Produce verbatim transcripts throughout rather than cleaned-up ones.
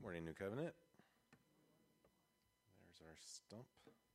Morning, New Covenant. There's our stump.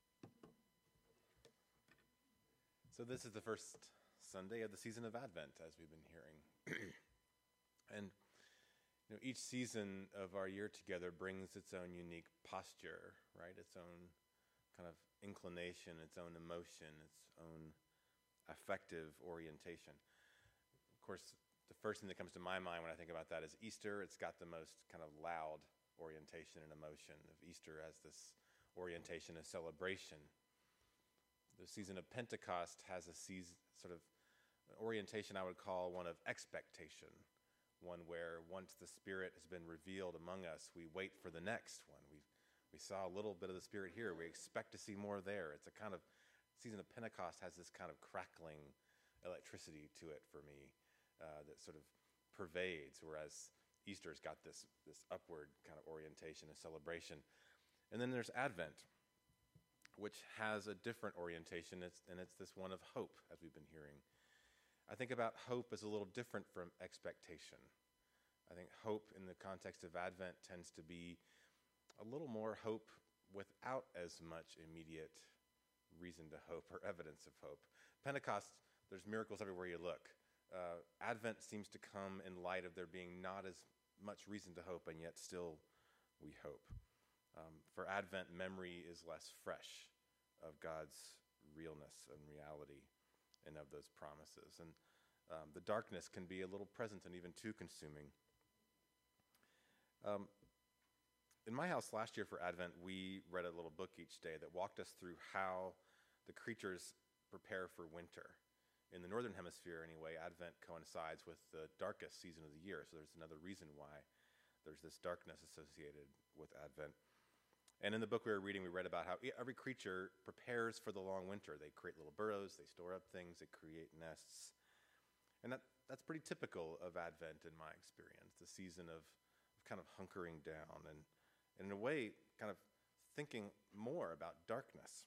So this is the first Sunday of the season of Advent, as we've been hearing. And you know, each season of our year together brings its own unique posture, right? Its own kind of inclination, its own emotion, its own affective orientation. Of course, the first thing that comes to my mind when I think about that is Easter. It's got the most kind of loud orientation and emotion of Easter as this orientation of celebration. The season of Pentecost has a season, sort of orientation I would call one of expectation, one where once the Spirit has been revealed among us, we wait for the next one. We we saw a little bit of the Spirit here. We expect to see more there. It's a kind of season of Pentecost has this kind of crackling electricity to it for me uh, that sort of pervades, whereas Easter's got this this upward kind of orientation and celebration. And then there's Advent, which has a different orientation, it's, and it's this one of hope, as we've been hearing. I think about hope as a little different from expectation. I think hope in the context of Advent tends to be a little more hope without as much immediate reason to hope or evidence of hope. Pentecost, there's miracles everywhere you look. Uh, Advent seems to come in light of there being not as much reason to hope, and yet still we hope. Um, for Advent, memory is less fresh of God's realness and reality and of those promises. And um, the darkness can be a little present and even too consuming. Um, in my house last year for Advent, we read a little book each day that walked us through how the creatures prepare for winter. In the Northern Hemisphere, anyway, Advent coincides with the darkest season of the year, so there's another reason why there's this darkness associated with Advent. And in the book we were reading, we read about how every creature prepares for the long winter. They create little burrows, they store up things, they create nests. And that, that's pretty typical of Advent in my experience, the season of, of kind of hunkering down and, and in a way, kind of thinking more about darkness.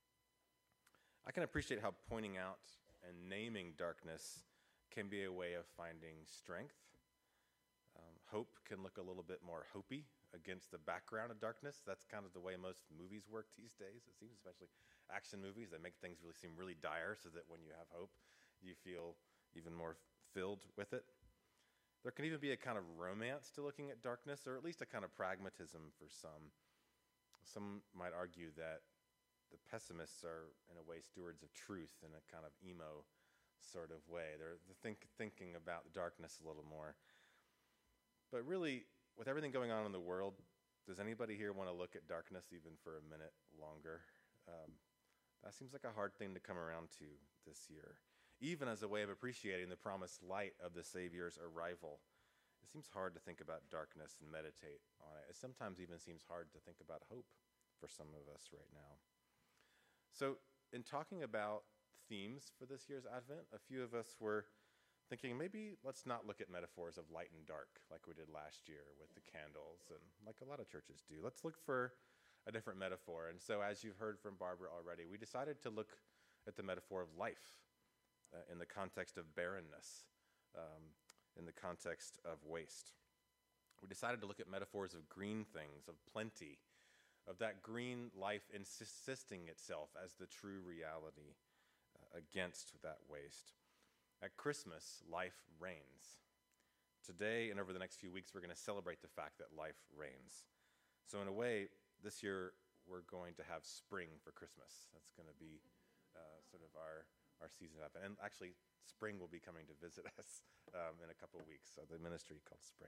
I can appreciate how pointing out and naming darkness can be a way of finding strength. Um, hope can look a little bit more hopey against the background of darkness. That's kind of the way most movies work these days, it seems, especially action movies that make things really seem really dire so that when you have hope, you feel even more filled with it. There can even be a kind of romance to looking at darkness, or at least a kind of pragmatism for some. Some might argue that the pessimists are, in a way, stewards of truth in a kind of emo sort of way. They're think, thinking about the darkness a little more. But really, with everything going on in the world, does anybody here want to look at darkness even for a minute longer? Um, that seems like a hard thing to come around to this year. Even as a way of appreciating the promised light of the Savior's arrival, it seems hard to think about darkness and meditate on it. It sometimes even seems hard to think about hope for some of us right now. So in talking about themes for this year's Advent, a few of us were thinking maybe let's not look at metaphors of light and dark like we did last year with the candles and like a lot of churches do. Let's look for a different metaphor. And so as you've heard from Barbara already, we decided to look at the metaphor of life uh, in the context of barrenness, um, in the context of waste. We decided to look at metaphors of green things, of plenty, of that green life insisting itself as the true reality uh, against that waste. At Christmas, life reigns. Today and over the next few weeks, we're going to celebrate the fact that life reigns. So in a way, this year, we're going to have spring for Christmas. That's going to be uh, sort of our, our season of Advent. And actually, spring will be coming to visit us um, in a couple of weeks, uh, the ministry called Spring.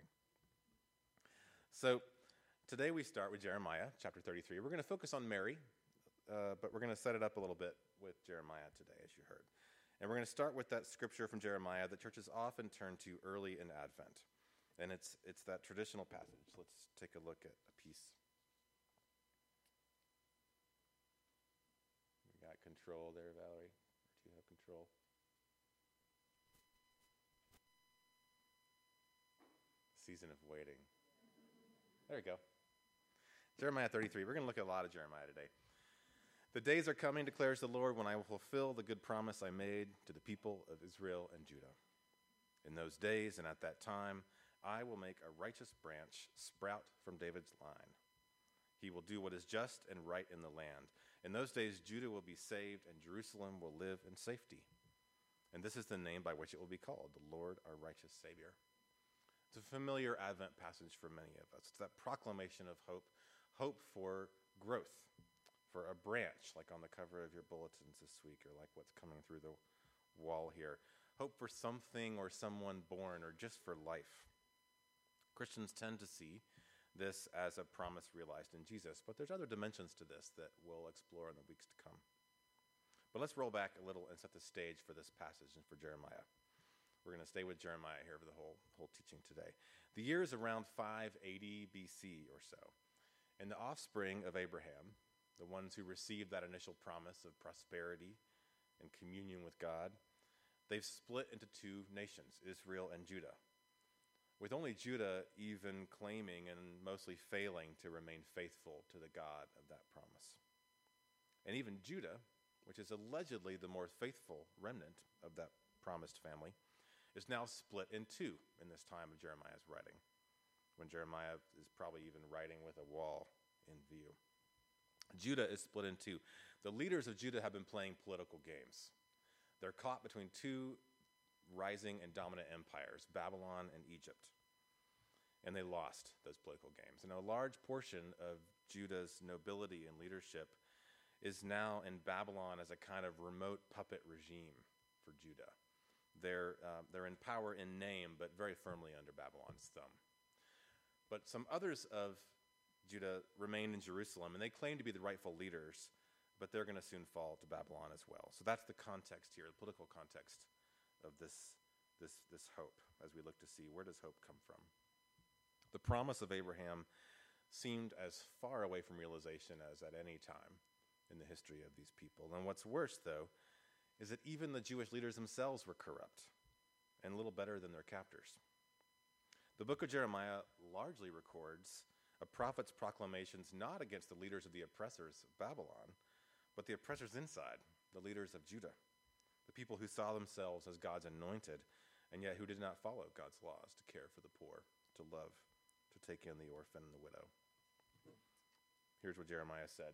So today we start with Jeremiah, chapter thirty-three. We're going to focus on Mary, uh, but we're going to set it up a little bit with Jeremiah today, as you heard. And we're going to start with that scripture from Jeremiah that churches often turn to early in Advent. And it's it's that traditional passage. Let's take a look at a piece. You got control there, Valerie? Or do you have control? Season of waiting. There we go. Jeremiah thirty-three. We're going to look at a lot of Jeremiah today. The days are coming, declares the Lord, when I will fulfill the good promise I made to the people of Israel and Judah. In those days and at that time, I will make a righteous branch sprout from David's line. He will do what is just and right in the land. In those days, Judah will be saved, and Jerusalem will live in safety. And this is the name by which it will be called, the Lord our righteous Savior. It's a familiar Advent passage for many of us. It's that proclamation of hope, hope for growth, for a branch, like on the cover of your bulletins this week, or like what's coming through the wall here. Hope for something or someone born, or just for life. Christians tend to see this as a promise realized in Jesus, but there's other dimensions to this that we'll explore in the weeks to come. But let's roll back a little and set the stage for this passage and for Jeremiah. We're going to stay with Jeremiah here for the whole, whole teaching today. The year is around five eighty B C or so, and the offspring of Abraham, the ones who received that initial promise of prosperity and communion with God, they've split into two nations, Israel and Judah, with only Judah even claiming and mostly failing to remain faithful to the God of that promise. And even Judah, which is allegedly the more faithful remnant of that promised family, is now split in two in this time of Jeremiah's writing, when Jeremiah is probably even writing with a wall in view. Judah is split in two. The leaders of Judah have been playing political games. They're caught between two rising and dominant empires, Babylon and Egypt. And they lost those political games. And a large portion of Judah's nobility and leadership is now in Babylon as a kind of remote puppet regime for Judah. They're, uh, they're in power in name, but very firmly under Babylon's thumb. But some others of Judah remain in Jerusalem, and they claim to be the rightful leaders, but they're going to soon fall to Babylon as well. So that's the context here, the political context of this, this, this hope, as we look to see where does hope come from. The promise of Abraham seemed as far away from realization as at any time in the history of these people. And what's worse, though, is that even the Jewish leaders themselves were corrupt and little better than their captors. The book of Jeremiah largely records a prophet's proclamations not against the leaders of the oppressors of Babylon, but the oppressors inside, the leaders of Judah, the people who saw themselves as God's anointed, and yet who did not follow God's laws to care for the poor, to love, to take in the orphan and the widow. Here's what Jeremiah said.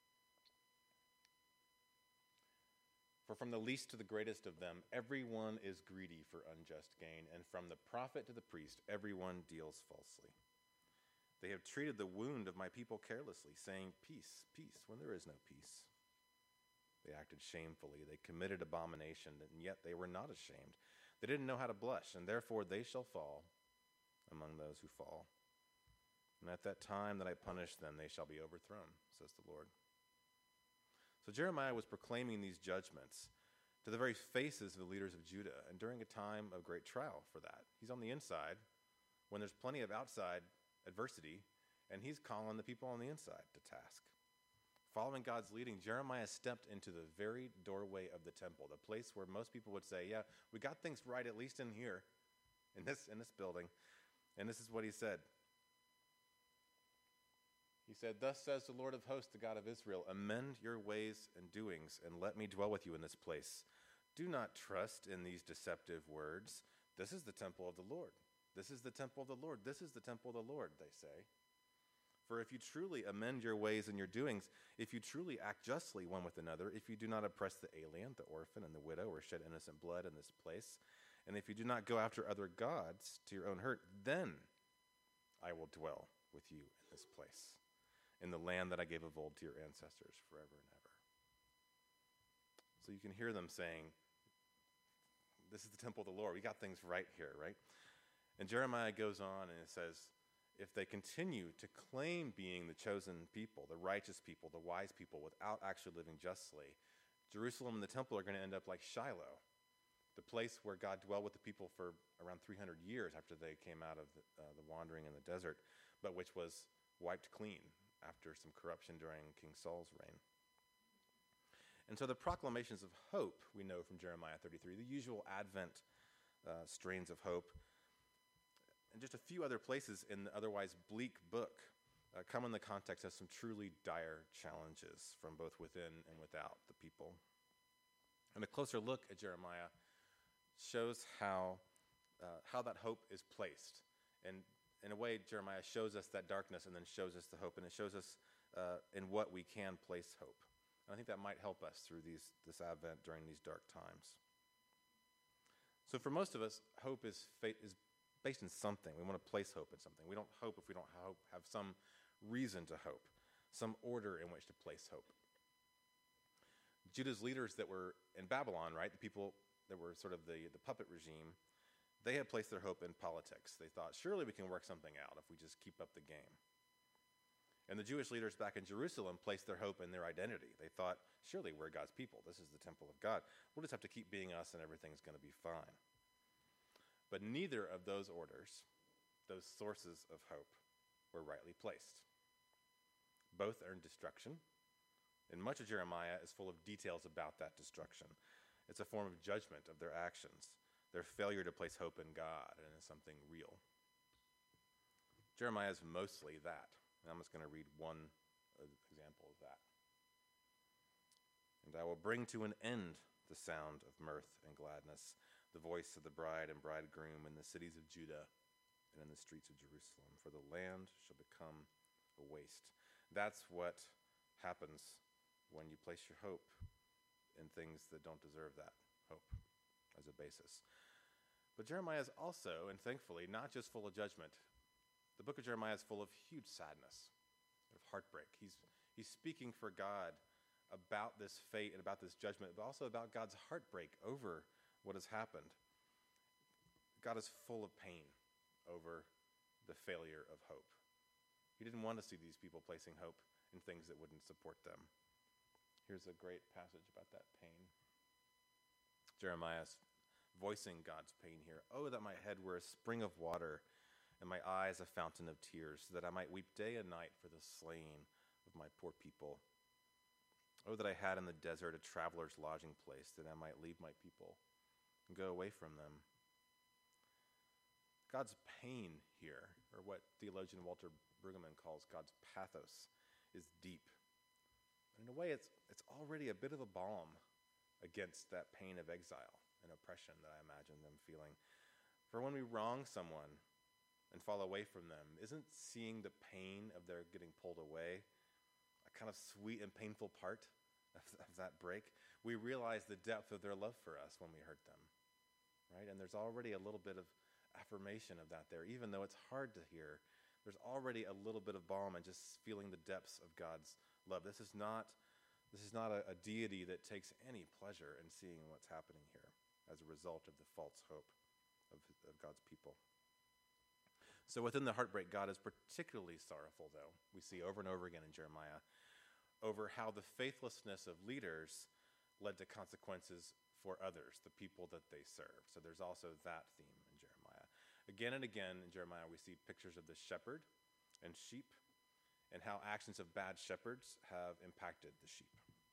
For from the least to the greatest of them, everyone is greedy for unjust gain, and from the prophet to the priest, everyone deals falsely. They have treated the wound of my people carelessly, saying, peace, peace, when there is no peace. They acted shamefully. They committed abomination, and yet they were not ashamed. They didn't know how to blush, and therefore they shall fall among those who fall. And at that time that I punish them, they shall be overthrown, says the Lord. So Jeremiah was proclaiming these judgments to the very faces of the leaders of Judah, and during a time of great trial for that. He's on the inside when there's plenty of outside adversity, and he's calling the people on the inside to task. Following God's leading, Jeremiah stepped into the very doorway of the temple, the place where most people would say, yeah, we got things right, at least in here, in this, in this building. And this is what he said. He said, thus says the Lord of hosts, the God of Israel, amend your ways and doings, and let me dwell with you in this place. Do not trust in these deceptive words. This is the temple of the Lord. This is the temple of the Lord. This is the temple of the Lord, they say. For if you truly amend your ways and your doings, if you truly act justly one with another, if you do not oppress the alien, the orphan, and the widow, or shed innocent blood in this place, and if you do not go after other gods to your own hurt, then I will dwell with you in this place, in the land that I gave of old to your ancestors forever and ever. So you can hear them saying, this is the temple of the Lord. We got things right here, right? And Jeremiah goes on and it says, if they continue to claim being the chosen people, the righteous people, the wise people, without actually living justly, Jerusalem and the temple are going to end up like Shiloh, the place where God dwelled with the people for around three hundred years after they came out of the, uh, the wandering in the desert, but which was wiped clean after some corruption during King Saul's reign. And so the proclamations of hope we know from Jeremiah thirty-three, the usual Advent uh, strains of hope, and just a few other places in the otherwise bleak book uh, come in the context of some truly dire challenges from both within and without the people. And a closer look at Jeremiah shows how uh, how that hope is placed And in a way, Jeremiah shows us that darkness and then shows us the hope, and it shows us uh, in what we can place hope. And I think that might help us through these, this Advent during these dark times. So for most of us, hope is, fate, is based in something. We want to place hope in something. We don't hope if we don't hope, have some reason to hope, some order in which to place hope. Judah's leaders that were in Babylon, right, the people that were sort of the, the puppet regime, they had placed their hope in politics. They thought, surely we can work something out if we just keep up the game. And the Jewish leaders back in Jerusalem placed their hope in their identity. They thought, surely we're God's people. This is the temple of God. We'll just have to keep being us and everything's going to be fine. But neither of those orders, those sources of hope, were rightly placed. Both earned destruction, and much of Jeremiah is full of details about that destruction. It's a form of judgment of their actions, their failure to place hope in God and in something real. Jeremiah is mostly that. And I'm just going to read one uh, example of that. And I will bring to an end the sound of mirth and gladness, the voice of the bride and bridegroom in the cities of Judah and in the streets of Jerusalem, for the land shall become a waste. That's what happens when you place your hope in things that don't deserve that hope as a basis. But Jeremiah is also, and thankfully, not just full of judgment. The book of Jeremiah is full of huge sadness, of heartbreak. He's, he's speaking for God about this fate and about this judgment, but also about God's heartbreak over what has happened. God is full of pain over the failure of hope. He didn't want to see these people placing hope in things that wouldn't support them. Here's a great passage about that pain. Jeremiah's voicing God's pain here. Oh, that my head were a spring of water, and my eyes a fountain of tears, so that I might weep day and night for the slain of my poor people. Oh, that I had in the desert a traveler's lodging place, that I might leave my people and go away from them. God's pain here, or what theologian Walter Brueggemann calls God's pathos, is deep. But in a way, it's, it's already a bit of a balm against that pain of exile and oppression that I imagine them feeling. For when we wrong someone and fall away from them, isn't seeing the pain of their getting pulled away a kind of sweet and painful part of, of that break? We realize the depth of their love for us when we hurt them, right? And there's already a little bit of affirmation of that there. Even though it's hard to hear, there's already a little bit of balm and just feeling the depths of God's love. This is not, this is not a, a deity that takes any pleasure in seeing what's happening here as a result of the false hope of, of God's people. So within the heartbreak, God is particularly sorrowful, though, we see over and over again in Jeremiah, over how the faithlessness of leaders led to consequences for others, the people that they serve. So there's also that theme in Jeremiah. Again and again in Jeremiah, we see pictures of the shepherd and sheep and how actions of bad shepherds have impacted the sheep.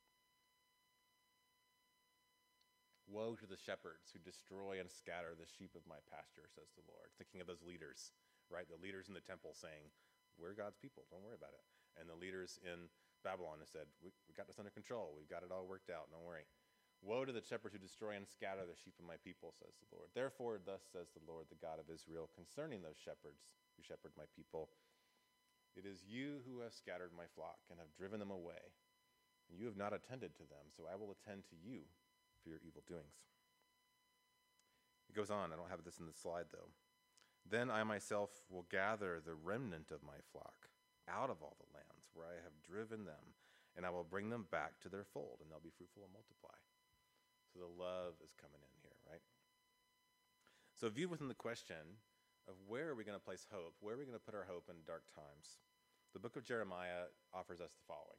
Woe to the shepherds who destroy and scatter the sheep of my pasture, says the Lord. Thinking of those leaders, right? The leaders in the temple saying, we're God's people, don't worry about it. And the leaders in Babylon have said, we, we got this under control, we've got it all worked out, don't worry. Woe to the shepherds who destroy and scatter the sheep of my people, says the Lord. Therefore, thus says the Lord, the God of Israel, concerning those shepherds who shepherd my people, it is you who have scattered my flock and have driven them away, and you have not attended to them, so I will attend to you for your evil doings. It goes on. I don't have this in the slide, though. Then I myself will gather the remnant of my flock out of all the lands where I have driven them, and I will bring them back to their fold, and they'll be fruitful and multiply. So the love is coming in here, right? So viewed within the question of where are we going to place hope, where are we going to put our hope in dark times, the book of Jeremiah offers us the following.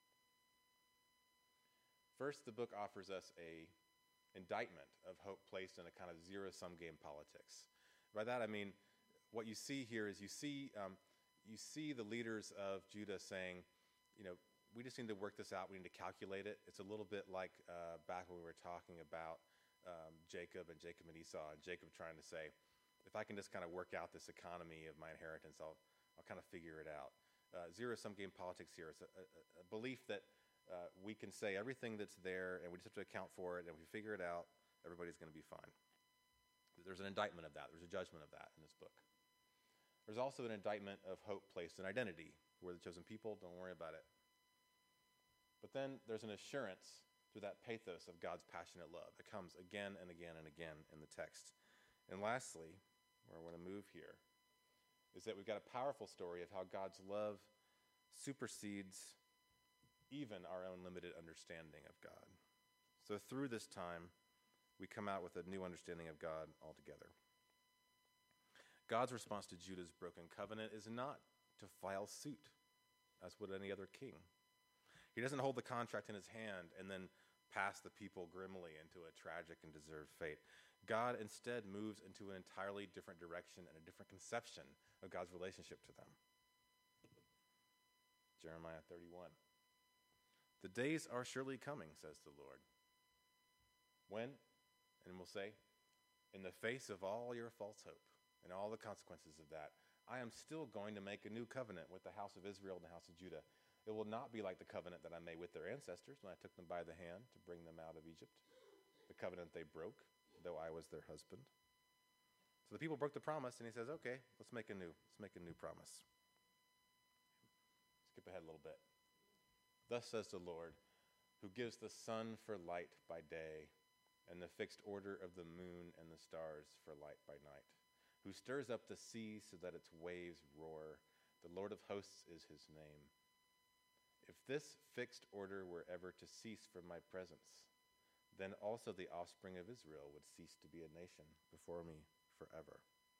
First, the book offers us a indictment of hope placed in a kind of zero-sum game politics. By that I mean, what you see here is you see um, you see the leaders of Judah saying, you know, we just need to work this out. We need to calculate it. It's a little bit like uh, back when we were talking about um, Jacob and Jacob and Esau, and Jacob trying to say, if I can just kind of work out this economy of my inheritance, I'll I'll kind of figure it out. Uh, zero-sum game politics here is a, a, a belief that uh, we can say everything that's there, and we just have to account for it, and if we figure it out, everybody's going to be fine. There's an indictment of that. There's a judgment of that in this book. There's also an indictment of hope placed in identity. We're the chosen people, don't worry about it. But then there's an assurance through that pathos of God's passionate love. It comes again and again and again in the text. And lastly, where I want to move here, is that we've got a powerful story of how God's love supersedes even our own limited understanding of God. So through this time, we come out with a new understanding of God altogether. God's response to Judah's broken covenant is not to file suit, as would any other king. He doesn't hold the contract in his hand and then pass the people grimly into a tragic and deserved fate. God instead moves into an entirely different direction and a different conception of God's relationship to them. Jeremiah thirty-one. The days are surely coming, says the Lord. When? And we'll say, in the face of all your false hope and all the consequences of that, I am still going to make a new covenant with the house of Israel and the house of Judah. It will not be like the covenant that I made with their ancestors when I took them by the hand to bring them out of Egypt, the covenant they broke, though I was their husband. So the people broke the promise, and he says, okay, let's make a new, let's make a new promise. Skip ahead a little bit. Thus says the Lord, who gives the sun for light by day, and the fixed order of the moon and the stars for light by night, who stirs up the sea so that its waves roar. The Lord of hosts is his name. If this fixed order were ever to cease from my presence, then also the offspring of Israel would cease to be a nation before me forever.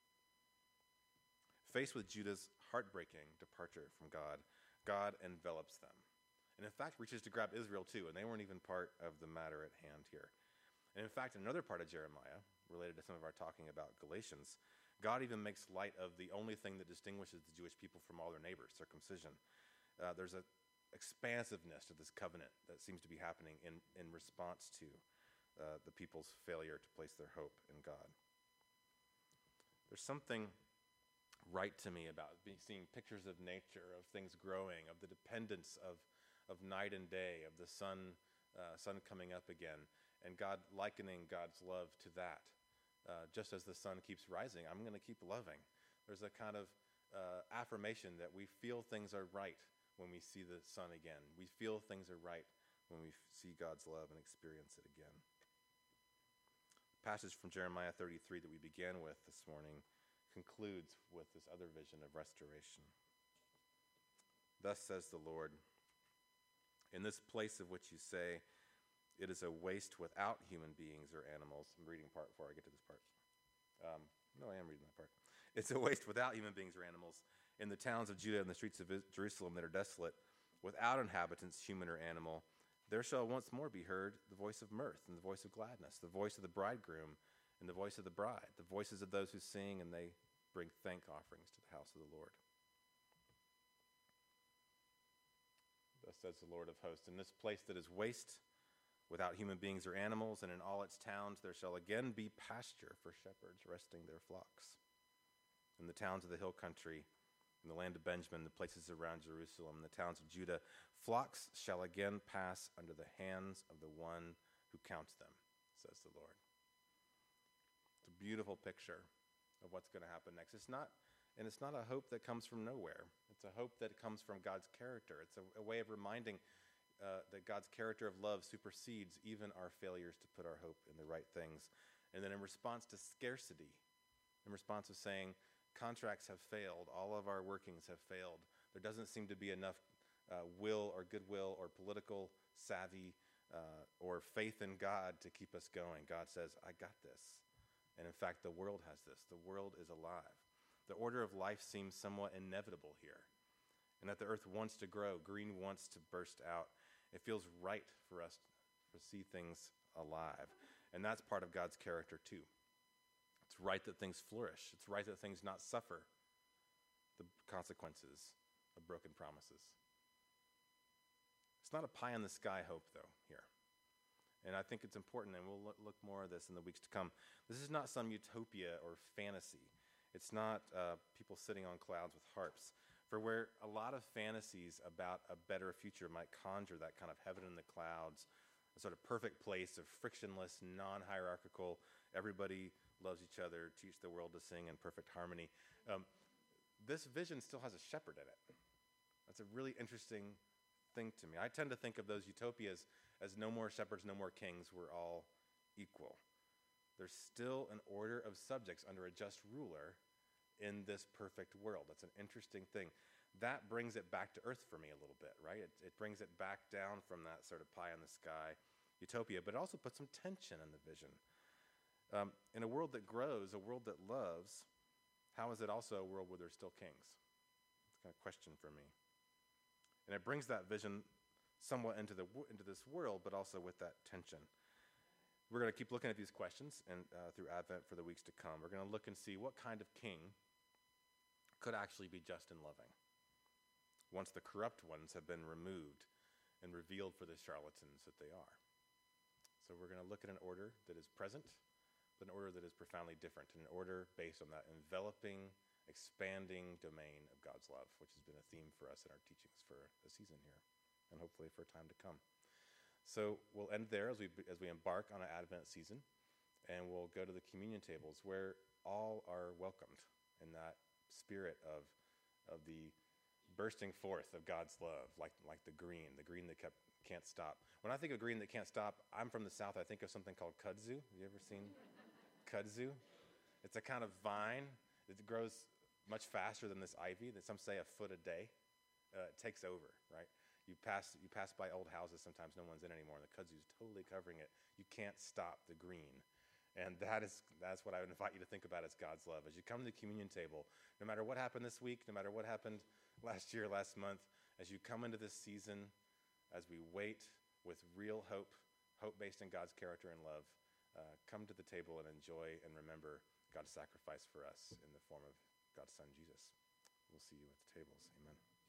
Faced with Judah's heartbreaking departure from God, God envelops them, and in fact reaches to grab Israel too, and they weren't even part of the matter at hand here. And in fact, in another part of Jeremiah, related to some of our talking about Galatians, God even makes light of the only thing that distinguishes the Jewish people from all their neighbors, circumcision. Uh, there's an expansiveness to this covenant that seems to be happening in, in response to uh, the people's failure to place their hope in God. There's something right to me about being, seeing pictures of nature, of things growing, of the dependence of, of night and day, of the sun, uh, sun coming up again, and God likening God's love to that. Uh, just as the sun keeps rising, I'm going to keep loving. There's a kind of uh, affirmation that we feel things are right when we see the sun again. We feel things are right when we f- see God's love and experience it again. The passage from Jeremiah thirty-three that we began with this morning concludes with this other vision of restoration. Thus says the Lord, in this place of which you say, it is a waste without human beings or animals. I'm reading part before I get to this part. Um, no, I am reading that part. It's a waste without human beings or animals. In the towns of Judah and the streets of Jerusalem that are desolate, without inhabitants, human or animal, there shall once more be heard the voice of mirth and the voice of gladness, the voice of the bridegroom and the voice of the bride, the voices of those who sing and they bring thank offerings to the house of the Lord. Thus says the Lord of hosts, in this place that is waste, without human beings or animals, and in all its towns there shall again be pasture for shepherds resting their flocks. In the towns of the hill country, in the land of Benjamin, the places around Jerusalem, the towns of Judah, flocks shall again pass under the hands of the one who counts them, says the Lord. It's a beautiful picture of what's going to happen next. It's not, and it's not a hope that comes from nowhere. It's a hope that comes from God's character. It's a, a way of reminding Uh, that God's character of love supersedes even our failures to put our hope in the right things. And then in response to scarcity, in response to saying contracts have failed, all of our workings have failed, there doesn't seem to be enough uh, will or goodwill or political savvy uh, or faith in God to keep us going. God says, I got this. And in fact, the world has this. The world is alive. The order of life seems somewhat inevitable here. And that the earth wants to grow, green wants to burst out. It feels right for us to see things alive. And that's part of God's character too. It's right that things flourish. It's right that things not suffer the consequences of broken promises. It's not a pie in the sky hope though here. And I think it's important, and we'll look more at this in the weeks to come. This is not some utopia or fantasy. It's not uh, people sitting on clouds with harps. For where a lot of fantasies about a better future might conjure that kind of heaven in the clouds, a sort of perfect place of frictionless, non-hierarchical, everybody loves each other, teach the world to sing in perfect harmony. Um, this vision still has a shepherd in it. That's a really interesting thing to me. I tend to think of those utopias as no more shepherds, no more kings, we're all equal. There's still an order of subjects under a just ruler in this perfect world. That's an interesting thing. That brings it back to earth for me a little bit, right? It, it brings it back down from that sort of pie in the sky utopia, but it also puts some tension in the vision. Um, in a world that grows, a world that loves, how is it also a world where there's still kings? It's kind of a question for me. And it brings that vision somewhat into the into this world, but also with that tension. We're going to keep looking at these questions and uh, through Advent for the weeks to come. We're going to look and see what kind of king could actually be just and loving once the corrupt ones have been removed and revealed for the charlatans that they are. So we're going to look at an order that is present, but an order that is profoundly different, an order based on that enveloping, expanding domain of God's love, which has been a theme for us in our teachings for a season here, and hopefully for a time to come. So we'll end there as we as we embark on an Advent season, and we'll go to the communion tables where all are welcomed in that spirit of of the bursting forth of God's love, like like the green, the green that kept, can't stop. When I think of green that can't stop, I'm from the South. I think of something called kudzu. Have you ever seen kudzu? It's a kind of vine. It grows much faster than this ivy, that some say a foot a day. Uh, it takes over, right? You pass you pass by old houses, sometimes no one's in anymore, and the kudzu's totally covering it. You can't stop the green. And that is that's what I would invite you to think about as God's love. As you come to the communion table, no matter what happened this week, no matter what happened last year, last month, as you come into this season, as we wait with real hope, hope based in God's character and love, uh, come to the table and enjoy and remember God's sacrifice for us in the form of God's Son, Jesus. We'll see you at the tables. Amen.